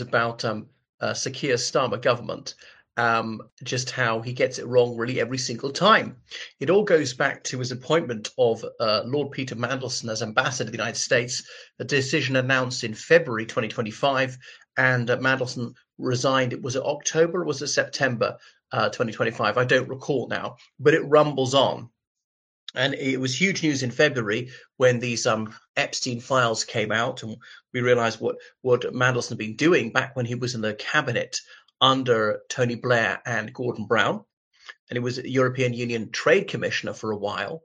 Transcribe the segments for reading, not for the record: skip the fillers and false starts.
about Sir Keir Starmer government, just how he gets it wrong really every single time. It all goes back to his appointment of Lord Peter Mandelson as ambassador to the United States, a decision announced in February 2025, and Mandelson resigned. It was it October or was it September 2025? I don't recall now, but it rumbles on. And it was huge news in February when these Epstein files came out, and we realized what Mandelson had been doing back when he was in the cabinet under Tony Blair and Gordon Brown. And he was European Union Trade Commissioner for a while.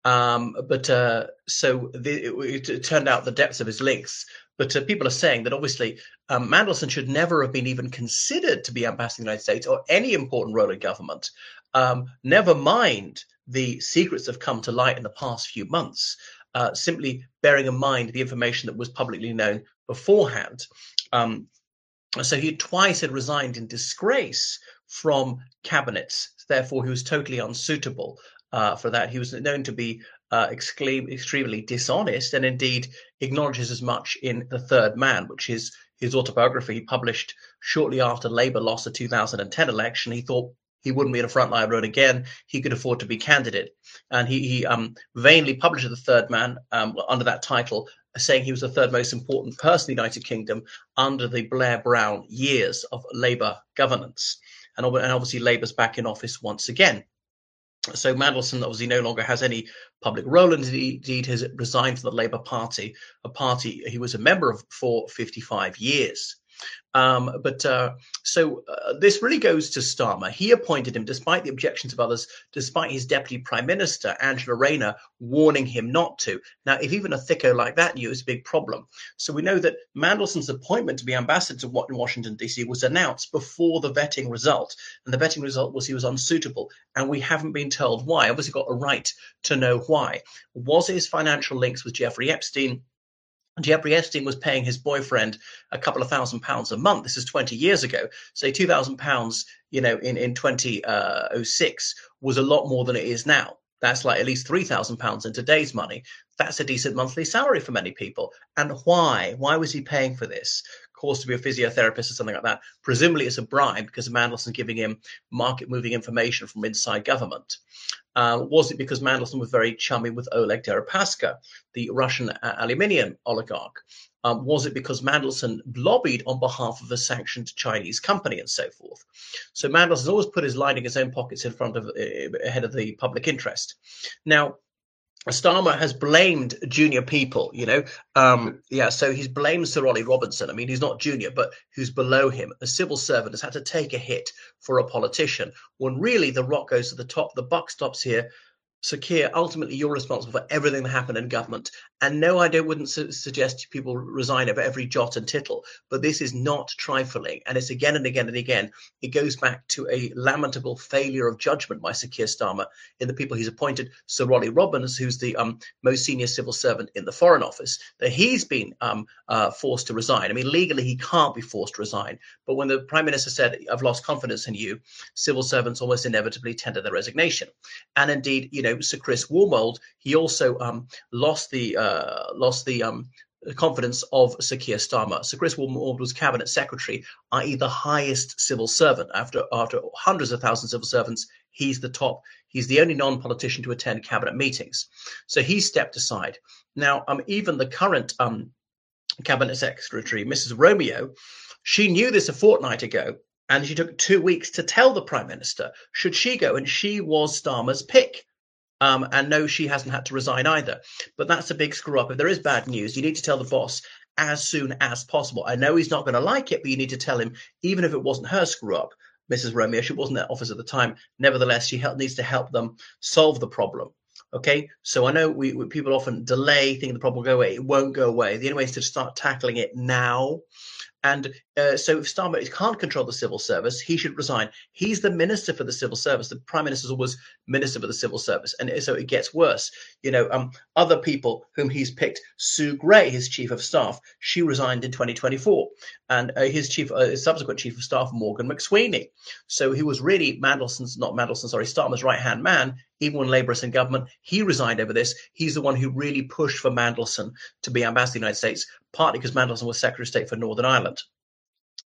It turned out the depths of his links. But people are saying that obviously Mandelson should never have been even considered to be ambassador to the United States or any important role in government. Never mind the secrets have come to light in the past few months, simply bearing in mind the information that was publicly known beforehand. So he twice had resigned in disgrace from cabinets. Therefore, he was totally unsuitable for that. He was known to be extremely dishonest, and indeed acknowledges as much in The Third Man, which is his autobiography he published shortly after Labour lost the 2010 election. He thought he wouldn't be in a frontline road again. He could afford to be candidate. And he vainly published The Third Man under that title, saying he was the third most important person in the United Kingdom under the Blair-Brown years of Labour governance. And obviously Labour's back in office once again. So Mandelson obviously no longer has any public role, and indeed has resigned from the Labour Party, a party he was a member of for 55 years. This really goes to Starmer. He appointed him despite the objections of others, despite his deputy prime minister, Angela Rayner, warning him not to. Now, if even a thicko like that knew, it's a big problem. So we know that Mandelson's appointment to be ambassador to Washington, D.C. was announced before the vetting result. And the vetting result was he was unsuitable. And we haven't been told why. Obviously got a right to know why. Was it his financial links with Jeffrey Epstein? Jeffrey Epstein was paying his boyfriend a couple of £1,000s a month. This is 20 years ago. Say £2,000, in 2006 was a lot more than it is now. That's like at least £3,000 in today's money. That's a decent monthly salary for many people. And why? Why was he paying for this? Course to be a physiotherapist or something like that. Presumably it's a bribe because Mandelson giving him market-moving information from inside government. Was it because Mandelson was very chummy with Oleg Deripaska, the Russian aluminium oligarch? Was it because Mandelson lobbied on behalf of a sanctioned Chinese company and so forth? So Mandelson always put his lining his own pockets in front of ahead of the public interest. Now, Starmer has blamed junior people, so he's blamed Sir Ollie Robinson. I mean, he's not junior, but who's below him. A civil servant has had to take a hit for a politician, when really the rock goes to the top. The buck stops here. Sir Keir, ultimately, you're responsible for everything that happened in government. And no, I wouldn't suggest people resign over every jot and tittle, but this is not trifling. And it's again and again and again. It goes back to a lamentable failure of judgment by Sir Keir Starmer in the people he's appointed. Sir Ollie Robbins, who's the most senior civil servant in the Foreign Office, that he's been forced to resign. I mean, legally, he can't be forced to resign. But when the Prime Minister said, I've lost confidence in you, civil servants almost inevitably tender their resignation. And indeed, Sir Chris Warmold, he also lost the confidence of Sir Keir Starmer. Sir Chris Warmold was cabinet secretary, i.e. the highest civil servant. After hundreds of thousands of civil servants, he's the top. He's the only non-politician to attend cabinet meetings. So he stepped aside. Now, even the current cabinet secretary, Mrs. Romeo, she knew this a fortnight ago, and she took 2 weeks to tell the Prime Minister, should she go? And she was Starmer's pick. And no, she hasn't had to resign either. But that's a big screw up. If there is bad news, you need to tell the boss as soon as possible. I know he's not going to like it, but you need to tell him, even if it wasn't her screw up, Mrs. Romeo, she wasn't at office at the time. Nevertheless, she needs to help them solve the problem. Okay, so I know we people often delay thinking the problem will go away. It won't go away. The only way is to start tackling it now. And so if Starmer can't control the civil service, he should resign. He's the minister for the civil service. The Prime Minister is always minister for the civil service. And so it gets worse. Other people whom he's picked, Sue Gray, his chief of staff, she resigned in 2024. And his subsequent chief of staff, Morgan McSweeney. So he was really Starmer's right-hand man. Even when Labour is in government, he resigned over this. He's the one who really pushed for Mandelson to be ambassador to the United States, partly because Mandelson was Secretary of State for Northern Ireland.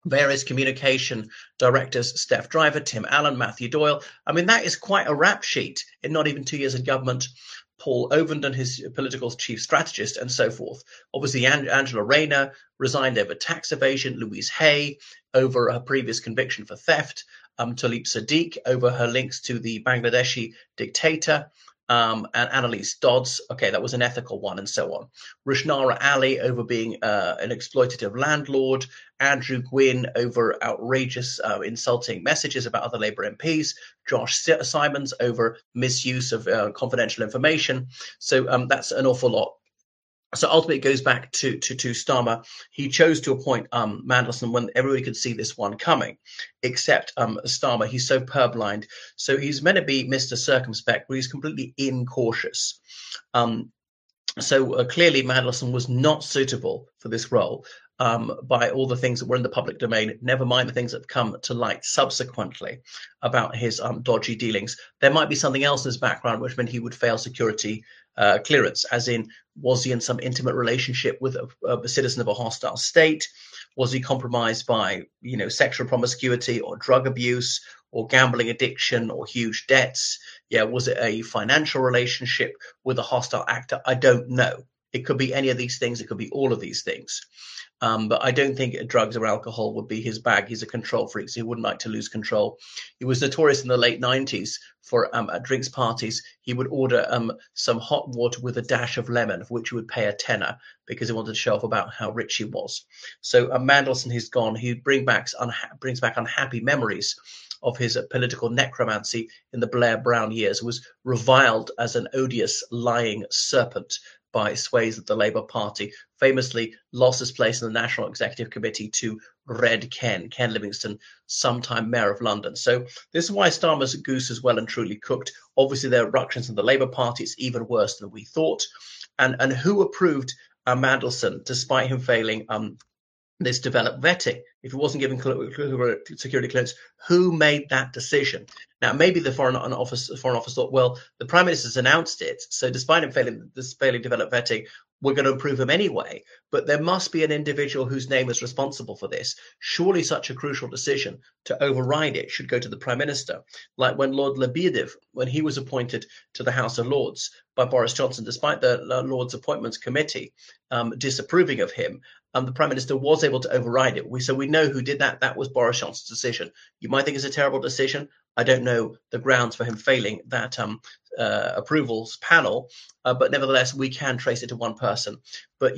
various communication directors, Steph Driver, Tim Allen, Matthew Doyle. I mean, that is quite a rap sheet in not even 2 years in government. Paul Ovenden, his political chief strategist, and so forth. Obviously, Angela Rayner resigned over tax evasion, Louise Hay over her previous conviction for theft, Tlaib Sadiq over her links to the Bangladeshi dictator, and Annalise Dodds, okay, that was an ethical one, and so on. Rushnara Ali over being an exploitative landlord, Andrew Gwynn over outrageous, insulting messages about other Labour MPs, Josh Simons over misuse of confidential information. So that's an awful lot. So ultimately, it goes back to Starmer. He chose to appoint Mandelson when everybody could see this one coming, except Starmer. He's so purblind. So he's meant to be Mr. Circumspect, but he's completely incautious. So clearly, Mandelson was not suitable for this role by all the things that were in the public domain, never mind the things that have come to light subsequently about his dodgy dealings. There might be something else in his background which meant he would fail security clearance, as in, was he in some intimate relationship with a citizen of a hostile state? Was he compromised by, sexual promiscuity or drug abuse or gambling addiction or huge debts? Yeah, was it a financial relationship with a hostile actor? I don't know. It could be any of these things. It could be all of these things. But I don't think drugs or alcohol would be his bag. He's a control freak, so he wouldn't like to lose control. He was notorious in the late 90s for at drinks parties. He would order some hot water with a dash of lemon, for which he would pay a tenner because he wanted to show off about how rich he was. So Mandelson, he's gone. He brings back unhappy memories of his political necromancy in the Blair Brown years, was reviled as an odious, lying serpent by swathes of the Labour Party, famously lost his place in the National Executive Committee to Red Ken Livingstone, sometime Mayor of London. So this is why Starmer's goose is well and truly cooked. Obviously, there are ructions in the Labour Party. It's even worse than we thought. And who approved Mandelson, despite him failing this developed vetting? If he wasn't given security clearance, who made that decision? Now, maybe the Foreign Office thought, well, the Prime Minister's announced it, so despite him failing developed vetting, we're going to approve him anyway. But there must be an individual whose name is responsible for this. Surely such a crucial decision to override it should go to the Prime Minister. Like when Lord Lebedev, when he was appointed to the House of Lords by Boris Johnson, despite the Lords Appointments Committee disapproving of him, the Prime Minister was able to override it. So we know who did that. That was Boris Johnson's decision. You might think it's a terrible decision. I don't know the grounds for him failing that approvals panel, but nevertheless, we can trace it to one person. But,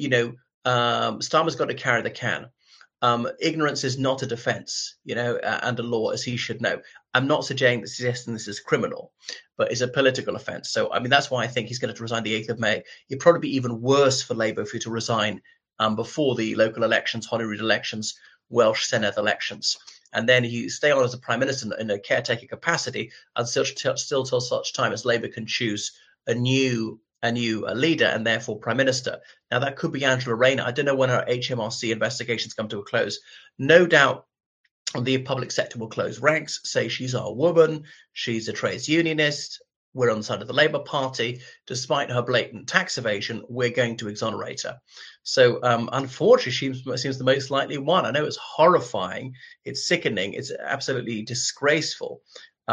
Starmer's got to carry the can. Ignorance is not a defense, under law, as he should know. I'm not suggesting this is criminal, but it's a political offense. So, I mean, that's why I think he's going to resign the 8th of May. It'd probably be even worse for Labour if he were to resign before the local elections, Holyrood elections, Welsh Senedd elections. And then he stay on as a Prime Minister in a caretaker capacity until till such time as Labour can choose a new leader and therefore Prime Minister. Now, that could be Angela Rayner. I don't know when her HMRC investigations come to a close. No doubt the public sector will close ranks, say she's our woman, she's a trades unionist, we're on the side of the Labour Party. Despite her blatant tax evasion, we're going to exonerate her. So unfortunately, she seems the most likely one. I know it's horrifying. It's sickening. It's absolutely disgraceful.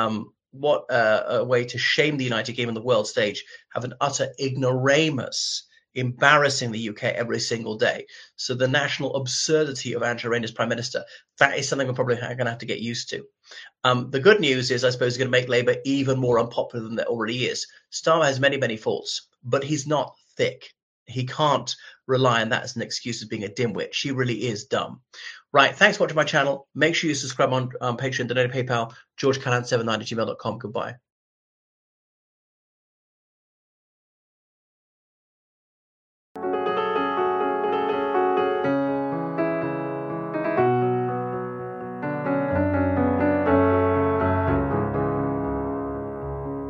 What a way to shame the United Kingdom on the world stage, have an utter ignoramus embarrassing the UK every single day. So the national absurdity of Angela Rayner as Prime Minister, that is something we're probably going to have to get used to. The good news is, I suppose, it's going to make Labour even more unpopular than it already is. Starmer has many, many faults, but he's not thick. He can't rely on that as an excuse of being a dimwit. She really is dumb. Right, thanks for watching my channel. Make sure you subscribe on Patreon, donate to PayPal, georgecallan79@gmail.com. Goodbye.